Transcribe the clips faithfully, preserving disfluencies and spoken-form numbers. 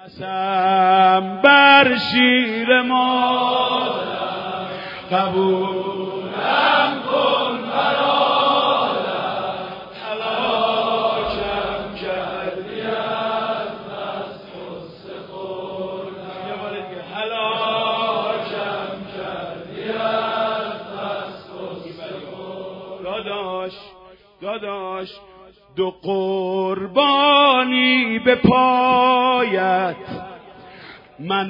قسم بر شیر مادرم قبولم کن برادرم، هلاکم کردی از بس غصه خوردم. یه بار دیگه هلاکم کردی از بس غصه خوردم. داداش داداش دو قربانی به پایت من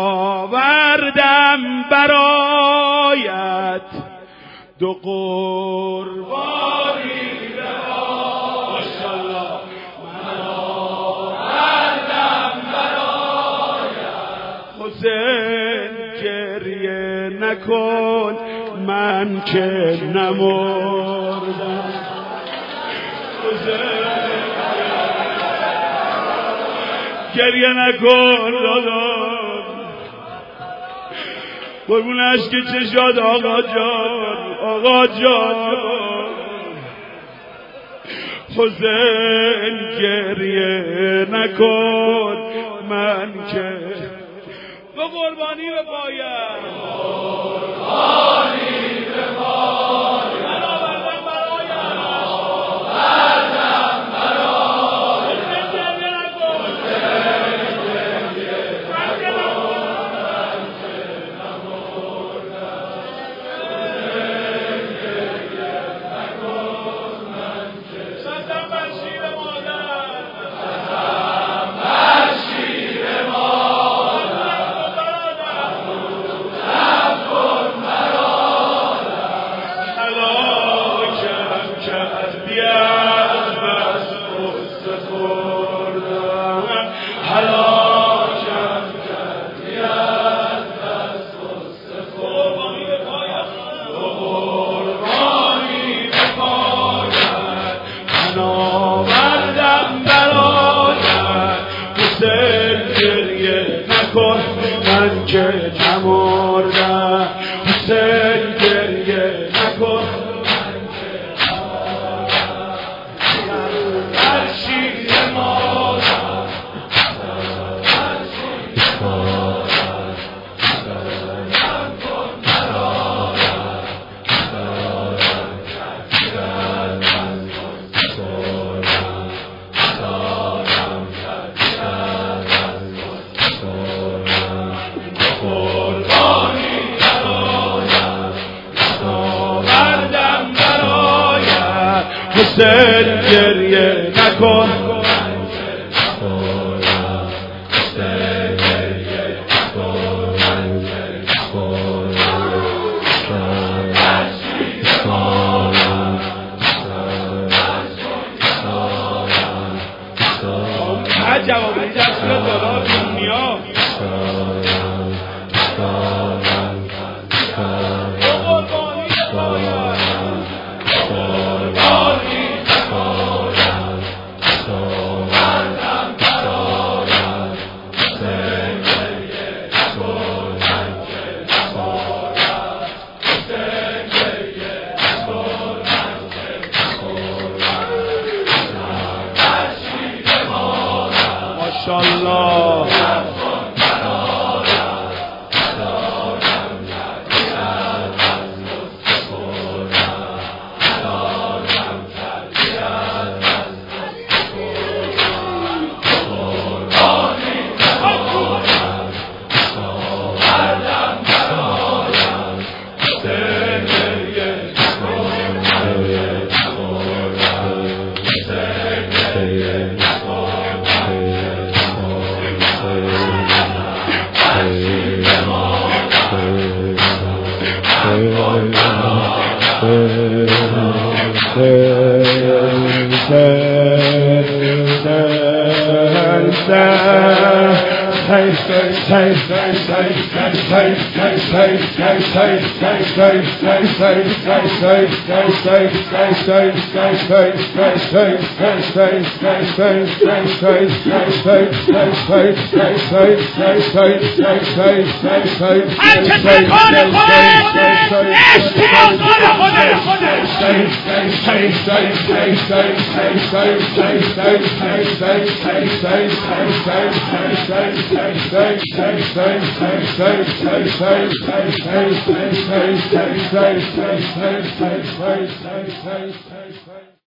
آوردم برایت، دو قربانی به پایت من آوردم برایت. حسین گریه نکن من که نمردم، گریه نکن دادم، قربون عشق چشات آقا جان، آقا جان. حسین گریه نکن من که به قربانی به پایم، قربانی به پایم من آوردم برایم، آوردم برایم. گریه نکن من که نمردم. حسین گریه نکن من که نمردم، بر شیر مادرم بر شیر مادرم هلاکم کن برادرم، هلاکم کردی از غصه خوردم، هلاکم کردی از غصه خوردم. قربانی برایم آوردم برایم، حسین گریه نکن من که نخورم، حسین گریه نکن من که نخورم. بر شیر مادرم هر جوابی دست رو دارم دنیا ماشاءالله. Hey,